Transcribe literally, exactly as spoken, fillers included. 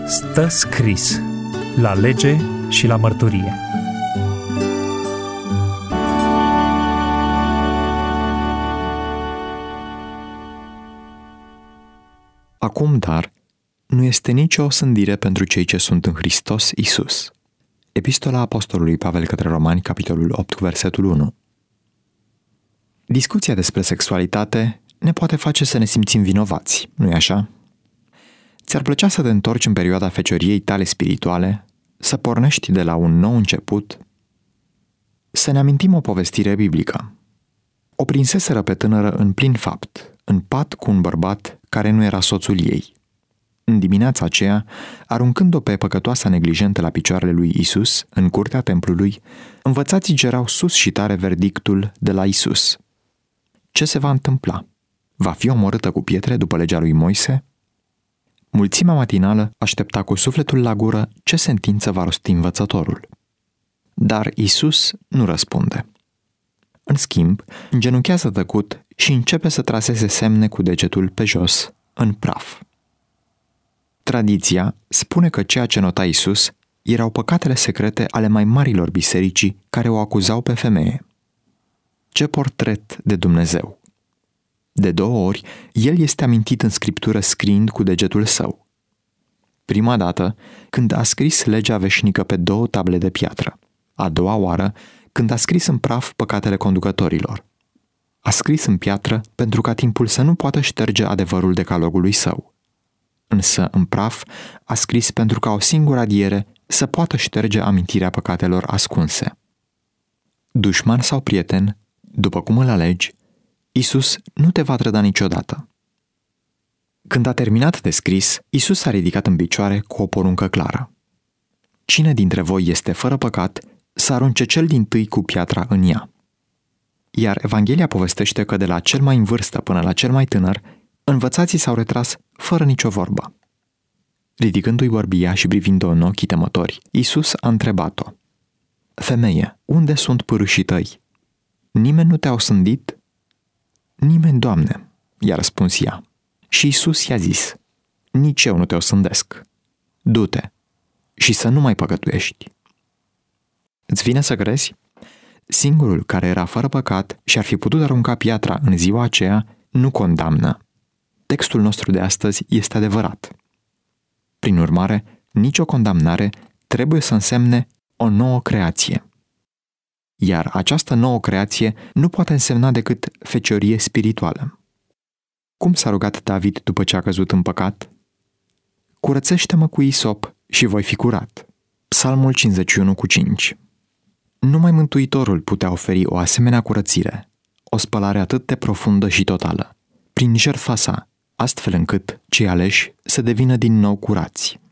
Stă scris la lege și la mărturie. Acum, dar, nu este nicio osândire pentru cei ce sunt în Hristos Iisus. Epistola Apostolului Pavel către Romani, capitolul opt, versetul unu. Discuția despre sexualitate ne poate face să ne simțim vinovați, nu-i așa? Ți-ar plăcea să te întorci în perioada fecioriei tale spirituale, să pornești de la un nou început? Să ne amintim o povestire biblică. O prinseseră pe tânără în plin fapt, în pat cu un bărbat care nu era soțul ei. În dimineața aceea, aruncând-o pe păcătoasa neglijentă la picioarele lui Isus, în curtea templului, învățații gerau sus și tare verdictul de la Isus. Ce se va întâmpla? Va fi omorâtă cu pietre după legea lui Moise? Mulțimea matinală aștepta cu sufletul la gură ce sentință va rosti învățătorul. Dar Isus nu răspunde. În schimb, îngenunchează tăcut și începe să traseze semne cu degetul pe jos, în praf. Tradiția spune că ceea ce nota Isus erau păcatele secrete ale mai marilor bisericii care o acuzau pe femeie. Ce portret de Dumnezeu! De două ori, el este amintit în Scriptură scriind cu degetul său. Prima dată, când a scris legea veșnică pe două table de piatră. A doua oară, când a scris în praf păcatele conducătorilor. A scris în piatră pentru ca timpul să nu poată șterge adevărul decalogului său. Însă, în praf, a scris pentru ca o singură adiere să poată șterge amintirea păcatelor ascunse. Dușman sau prieten, după cum îl alegi, Isus nu te va trăda niciodată. Când a terminat de scris, Isus s-a ridicat în picioare cu o poruncă clară. Cine dintre voi este fără păcat, să arunce cel dintâi cu piatra în ea. Iar Evanghelia povestește că de la cel mai în vârstă până la cel mai tânăr, învățații s-au retras fără nicio vorbă. Ridicându-i bărbia și privind-o în ochii temători, Isus a întrebat-o: Femeie, unde sunt pârâșii tăi? Nimeni nu te-a osândit? Nimeni, Doamne, i-a răspuns ea. Și Isus i-a zis: Nici eu nu te osândesc. Du-te și să nu mai păcătuiești. Îți vine să crezi? Singurul care era fără păcat și ar fi putut arunca piatra în ziua aceea nu condamnă. Textul nostru de astăzi este adevărat. Prin urmare, nicio condamnare trebuie să însemne o nouă creație. Iar această nouă creație nu poate însemna decât feciorie spirituală. Cum s-a rugat David după ce a căzut în păcat? Curățește-mă cu isop și voi fi curat. Psalmul cincizeci și unu cu cinci. Numai Mântuitorul putea oferi o asemenea curățire, o spălare atât de profundă și totală, prin jertfa sa, astfel încât cei aleși să devină din nou curați.